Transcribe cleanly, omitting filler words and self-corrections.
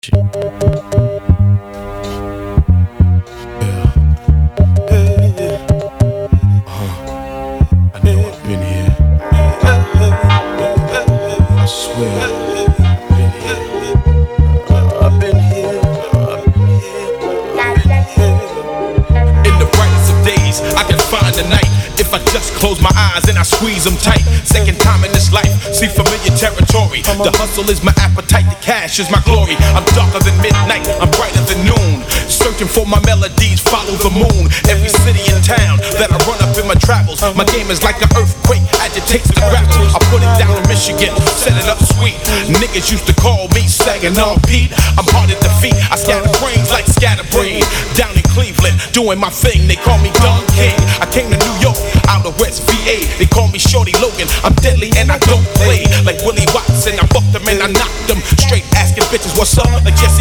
If I just close my eyes and I squeeze them tight. Second time in this life, see familiar territory. The hustle is my appetite, the cash is my glory. I'm darker than midnight, I'm brighter than noon. Searching for my melodies, follow the moon. Every city and town that I run up in my travels. My game is like an earthquake, agitates the gravel. I put it down in Michigan, set it up sweet. Niggas used to call me Saginaw Pete. I'm hard to defeat, I scatter brains like scatterbrain. Down in Cleveland, doing my thing, they call me Don King. I came to New York, out of West VA, they call me Shorty Logan. I'm deadly and I don't play like Willie Watson. I fucked them and I knocked them straight, asking bitches what's up like Jesse